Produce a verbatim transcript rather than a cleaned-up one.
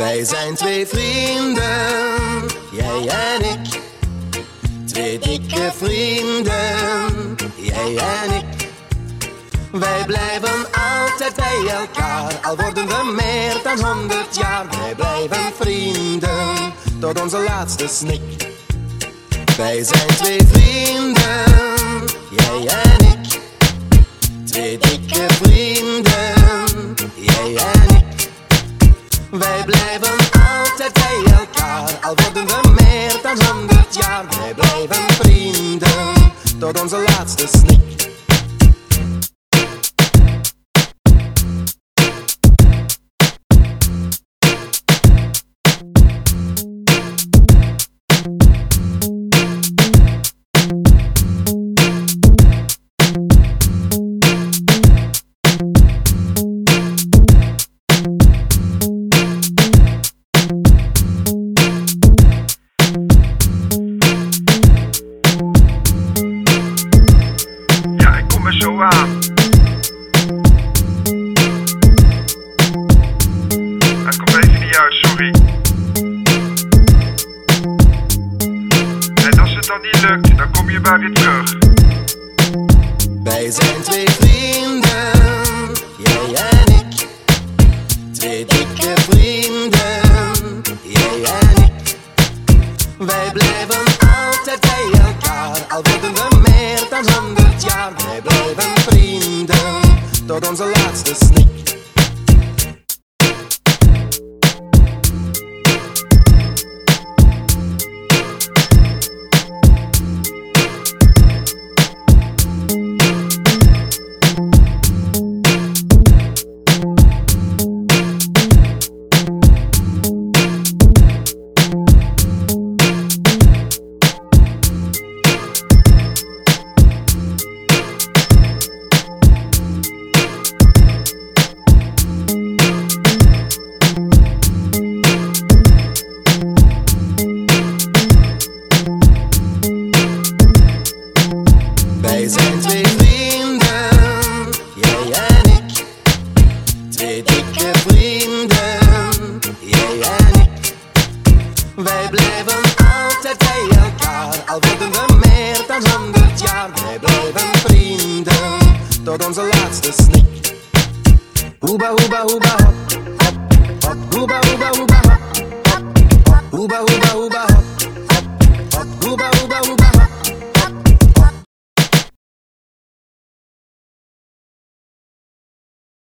Wij zijn twee vrienden, jij en ik. Twee dikke vrienden, jij en ik. Wij blijven altijd bij elkaar, al worden we meer dan honderd jaar. Wij blijven vrienden, tot onze laatste snik. Wij zijn twee vrienden, jij en ik. Twee dikke vrienden, jij en ik. Wij blijven altijd bij elkaar, al worden we meer dan honderd jaar. Wij blijven vrienden, tot onze laatste snik. Zo aan. Het komt even niet uit, sorry. En als het dan niet lukt, dan kom je maar weer terug. Wij zijn twee vrienden, jij en ik. Twee dikke vrienden, jij en ik. Wij blijven altijd bij elkaar, al worden we meer dan honderd jaar. Wij blijven vrienden, tot onze laatste snik. Wij zijn twee vrienden, jij en ik. Twee dikke vrienden, jij en ik. Wij blijven altijd bij elkaar, al worden we meer dan honderd jaar. Wij blijven vrienden, tot onze laatste snik. Hoeba, hoeba, hoeba, hop, hop, hop. Hoeba, hoeba, hoeba, hop, hop, hop. Hoeba, hoeba, hoeba, hop, hop, hop. Hoeba, hoeba, hoeba.